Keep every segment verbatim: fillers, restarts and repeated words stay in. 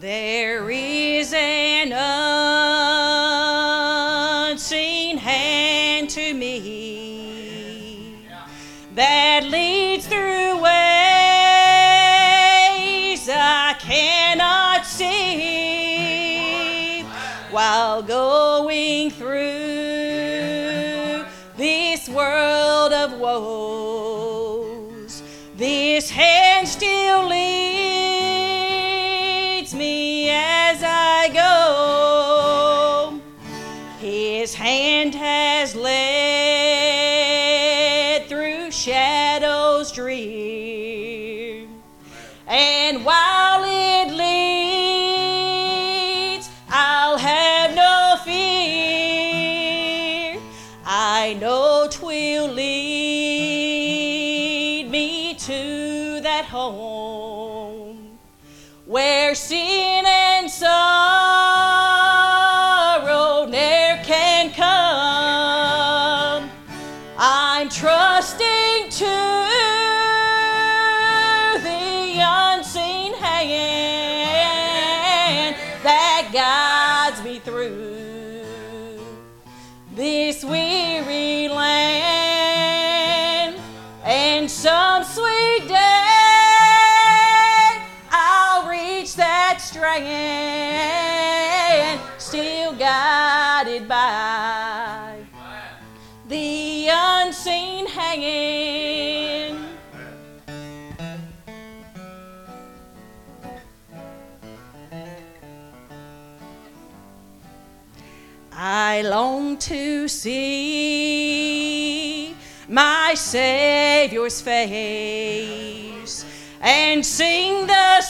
There is an unseen hand to me that leads through ways I cannot see while going through this world of woes. This hand still leads me as I go. His hand has led through shadows drear, and while it leads, I'll have no fear. I know 'twill lead me to that home where sin and sorrow ne'er can come. I'm trusting to the unseen hand that guides me through this weary land, and some sweet day I'll reach that strand, still guided by the unseen hand. I long to see my Savior's face and sing the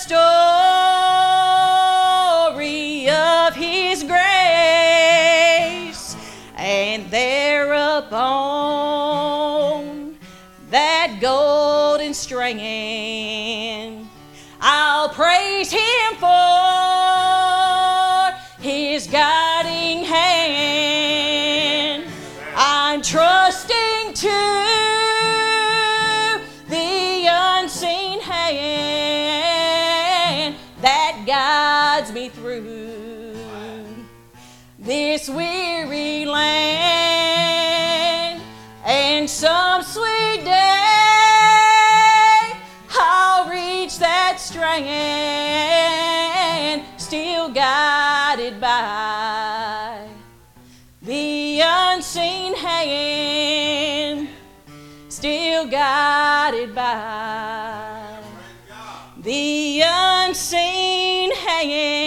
story of His grace, and thereupon that golden strand I'll praise Him for His guiding hand. I'm trusting to the unseen hand that guides me through this weary land, and some sweet day I'll reach that strand, still guided by the unseen hand, still guided by the unseen hand.